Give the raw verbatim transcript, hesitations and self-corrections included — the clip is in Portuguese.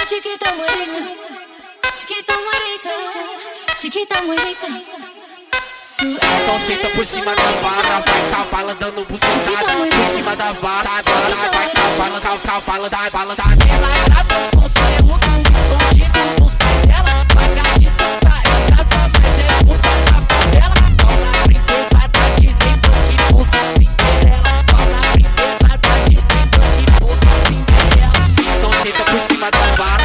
Chiquita marica, chiquita marica, chiquita marica. Então senta por cima da vara, vai cavalo dando bucetada. Por cima da vara, agora vai cavalo, cavalo da bala da ela grava os conteúdos escondido dos pais dela. Paga de santa é graça, mas é puta da favela. Paula princesa da Disney, funk pulsa Cinderela. Paula princesa da Disney, funk pulsa Cinderela. Então senta por cima da vara.